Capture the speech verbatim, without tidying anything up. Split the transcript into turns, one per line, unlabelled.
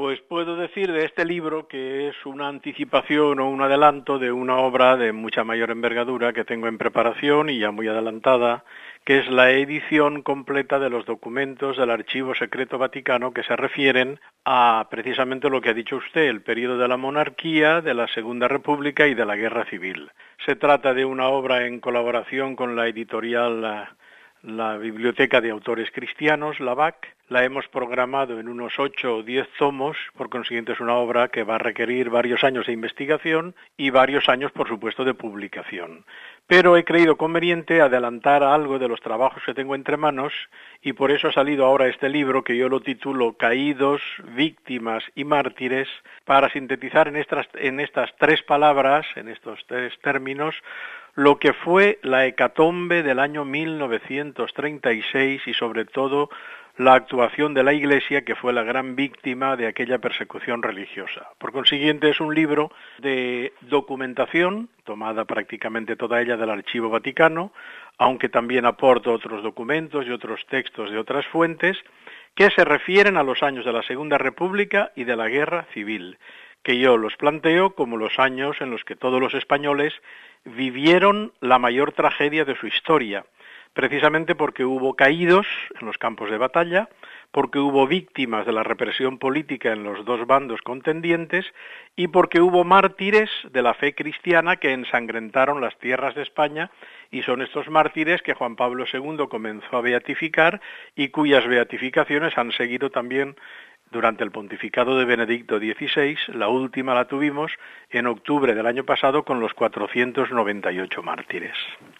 Pues puedo decir de este libro que es una anticipación o un adelanto de una obra de mucha mayor envergadura que tengo en preparación y ya muy adelantada, que es la edición completa de los documentos del Archivo Secreto Vaticano que se refieren a precisamente lo que ha dicho usted, el periodo de la monarquía, de la Segunda República y de la Guerra Civil. Se trata de una obra en colaboración con la editorial La, la Biblioteca de Autores Cristianos, la B A C. La hemos programado en unos ocho o diez tomos, por consiguiente es una obra que va a requerir varios años de investigación y varios años, por supuesto, de publicación. Pero he creído conveniente adelantar algo de los trabajos que tengo entre manos y por eso ha salido ahora este libro que yo lo titulo Caídos, Víctimas y Mártires, para sintetizar en estas, en estas tres palabras, en estos tres términos, lo que fue la hecatombe del año mil novecientos treinta y seis y sobre todo la actuación de la Iglesia, que fue la gran víctima de aquella persecución religiosa. Por consiguiente, es un libro de documentación, tomada prácticamente toda ella del Archivo Vaticano, aunque también aporto otros documentos y otros textos de otras fuentes, que se refieren a los años de la Segunda República y de la Guerra Civil, que yo los planteo como los años en los que todos los españoles vivieron la mayor tragedia de su historia, precisamente porque hubo caídos en los campos de batalla, porque hubo víctimas de la represión política en los dos bandos contendientes y porque hubo mártires de la fe cristiana que ensangrentaron las tierras de España, y son estos mártires que Juan Pablo segundo comenzó a beatificar y cuyas beatificaciones han seguido también durante el pontificado de Benedicto dieciséis. La última la tuvimos en octubre del año pasado con los cuatrocientos noventa y ocho mártires.